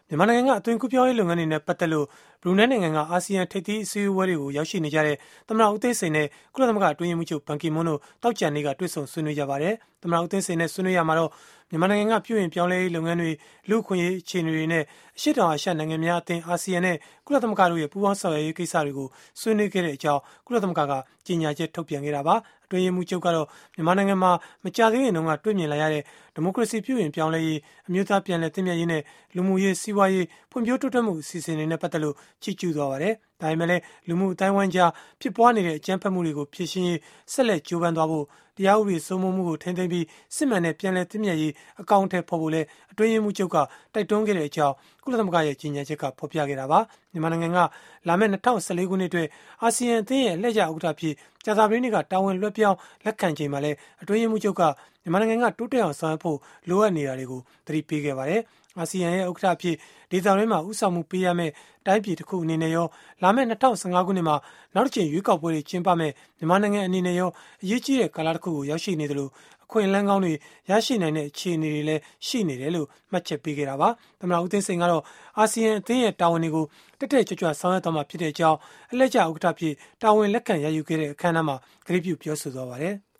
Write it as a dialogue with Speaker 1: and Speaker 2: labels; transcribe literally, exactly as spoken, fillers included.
Speaker 1: မြန်မာနိုင်ငံကအသွင်ကူးပြောင်းရေးလုပ်ငန်းတွေနဲ့ပတ်သက်လို့ဘရူနိုင်းနိုင်ငံကအာဆီယံထိပ်သီးအစည်းအဝေးတွေကိုရောက်ရှိနေကြတဲ့သမ္မတဦးသိန်းစိန်နဲ့ကုလသမဂ္ဂအတွင်းရေးမှူးချုပ်ဘန်ကီမွန်းတို့တောက်ကြံနေ့ကတွေ့ဆုံဆွေးနွေးကြပါတယ်။သမ္မတဦးသိန်းစိန်နဲ့ဆွေးနွေးရမှာတော့မြန်မာနိုင်ငံကပြုပြင်ပြောင်းလဲရေးလုပ်ငန်းတွေလူ့အခွင့်အရေးအခြေအနေတွေနဲ့အရှေ့တောင်အာရှနိုင်ငံများအသင်းအာဆီယံနဲ့ကုလသမဂ္ဂတို့ရဲ့ပူးပေါင်းဆောင်ရွက်ရေးကိစ္စတွေကိုဆွေးနွေးခဲ့တဲ့အကြောင်းကုလသမဂ္ဂကကြေညာချက်ထုတ်ပြန်ခဲ့တာပါ။အတွင်းရေးမှူးချုပ်ကတော့မြန်မာနိုင်ငံမှာမကြာသေးခင်တုန်းကတွေ့မြင်လာရတဲ့ဒီမိုကရေစီပြုပြင်ပြောင်းလဲရေးအမျိုးသားပြန်လည်သင့်မြတ်ရေးနဲ့လူမှုရေးစီးပွားရေးဖွံ့ဖြိုးတိုးတက်မှုအစီအစဉ်တွေနဲ့ပတ်သက်လို့ချီးကျူးသွားပါတယ်။ဒါပေမဲ့လည်းလူမှုအတိုင်းဝိုင်းကြားဖြစ်ပွားနေတဲ့အကြမ်းဖက်မှုတွေကိုဖြေရှင်းရေးဆက်လက်ကြိုးပမ်းသွားဖို့တရားဥပဒေစိုးမိုးမှုကိုထိန်းသိမ်းပြီးစစ်မှန်တဲ့ပြန်လည်သင့်မြတ်ရေးအကောင့်အထည်ဖော်ဖို့လဲအတွင်းရေးမှူးချုပ်ကတိုက်တွန်းခဲ့တဲ့အကြောင်းကုလသမဂ္ဂရဲ့ကြေညာချက်ကဖော်ပြခဲ့တာပါ။မြန်မာနိုင်ငံကလာမယ့်၂၀၁၄ခုနှစ်အတွက်အာဆီယံအသင်းရဲ့အလှည့်ကျဥက္ကဋ္ဌဖြစ်ကြာသပတေးနေ့ကတာဝန်လွှဲပြောင်းလက်ခံချိန်မှာလဲအတွင်းရေးမှူးချုပ်ကမြန်မာနိုင်ငံကတိုးတက်အောင်ဆောင်ရွက်ဖို့လိုအပ်နေတာတွေကိုသတိပေးခဲ့ပါတယ်။အာဆီယံရဲ့ဥက္ကဋ္ဌဖြစ်ဒေသတွင်းမှာဥဆောင်မှုပေးရမယ့်တိုင်းပြည်တစ်ခုအနေနဲ့ရောလာမယ့်၂၀၁၅ခုနှစ်မှာနောက်တစ်ချိန်ရွေးကောက်ပွဲတွေကျင်းပမဲ့မြန်မာနိုင်ငံအနေနဲ့ရောအရေးကြီးတဲ့ကာလတစ်ခုကိုရောက်ရှိနေတယ်လို့အခွင့်အလမ်းကောင်းတွေရရှိနိုင်တဲ့အခြေအနေတွေလည်းရှိနေတယ်လို့မှတ်ချက်ပေးခဲ့တာပါ။သမ္မတဦးသိန်းစိန်ကတော့အာဆီယံအသင်းရဲ့တာဝန်တွေကိုတက်တက်ကြွကြွဆောင်ရွက်သွားမှာဖြစ်တဲ့အကြောင်းအလှည့်ကျဥက္ကဋ္ဌဖြစ်တာဝန်လက်ခံရယူခဲ့တဲ့အခမ်းအနားမှာကြေညာပြုပြောဆိုသွားပါတယ်။